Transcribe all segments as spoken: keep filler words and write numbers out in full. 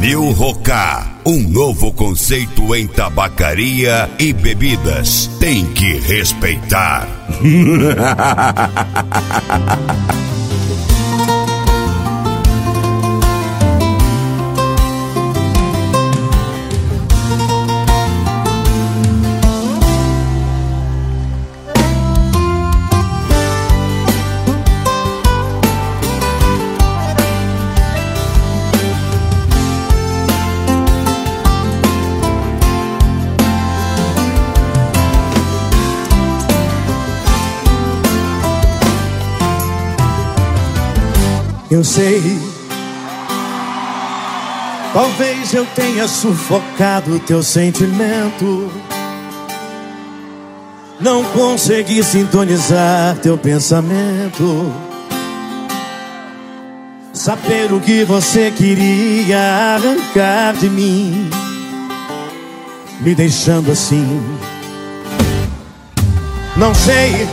New Roca, um novo conceito em tabacaria e bebidas. Tem que respeitar. Eu sei, talvez eu tenha sufocado teu sentimento, não consegui sintonizar teu pensamento, saber o que você queria arrancar de mim, me deixando assim. Não sei,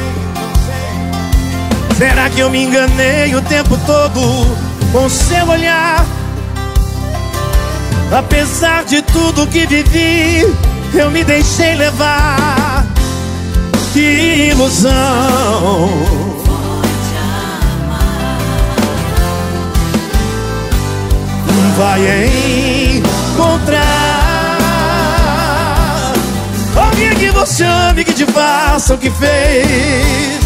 será que eu me enganei o tempo todo com seu olhar? Apesar de tudo que vivi, eu me deixei levar. Que ilusão! Vai encontrar alguém que você ame, que te faça o que fez,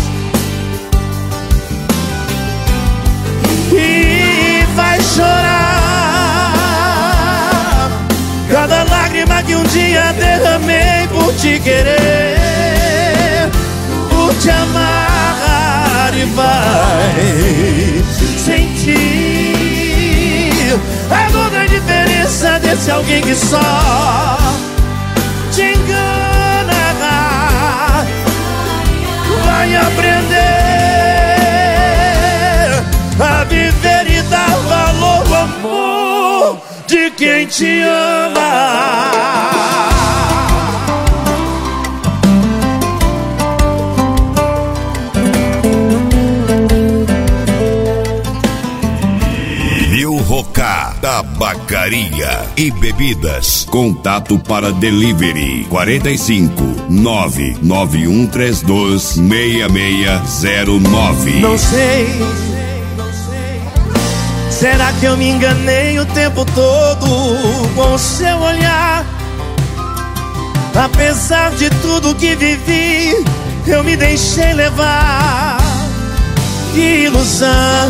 e vai chorar cada lágrima que um dia derramei por te querer, por te amar, e vai sentir a dor, a diferença desse alguém que só te engana. Vai aprender a viver e dar valor ao amor de quem te ama. New Roca, tabacaria e bebidas. Contato para delivery quarenta e cinco, nove nove um três dois, seis seis zero nove. Não sei, será que eu me enganei o tempo todo com o seu olhar? Apesar de tudo que vivi, eu me deixei levar. Que ilusão!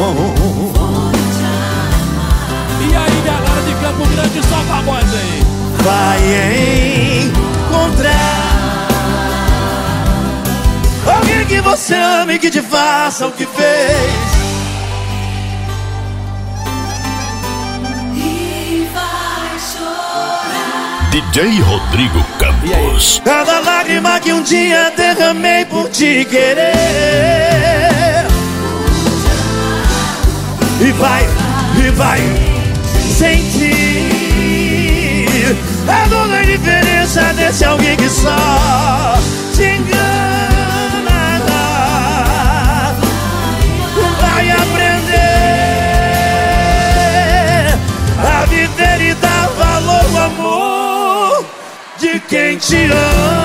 E aí, galera de Campo Grande, solta a voz aí. Vai encontrar alguém que você ame, que te faça o que fez, D J Rodrigo Campos. cada lágrima que um dia derramei por te querer, e vai, e vai sentir a dor, a diferença desse alguém que só te engana. Vai aprender a viver e dar valor ao amor de quem te ama.